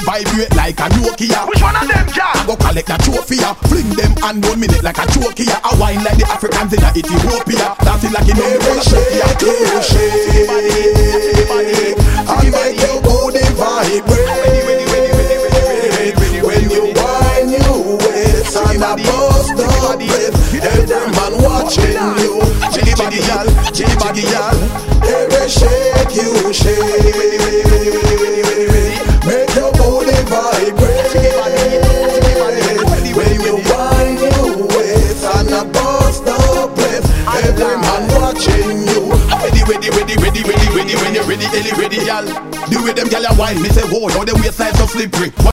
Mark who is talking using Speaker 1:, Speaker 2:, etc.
Speaker 1: vibrate like a Nokia.
Speaker 2: Which one of them, girl?
Speaker 1: I go collect a trophy, fling them and 1 minute like a choke. I wine like the Africans in Ethiopia, dancing like in every shake. I make your body vibrate. When you wine your waist and I bust the breath, every man watching you. Jiggy baggy y'all, jiggy baggy y'all. Every shake you shake. Make your body vibrate. When you wine your waist and I bust the breath, every man watching you. Ready, y'all. Do with them, y'all, wine. Me say, whoa, now the waistline so slippery.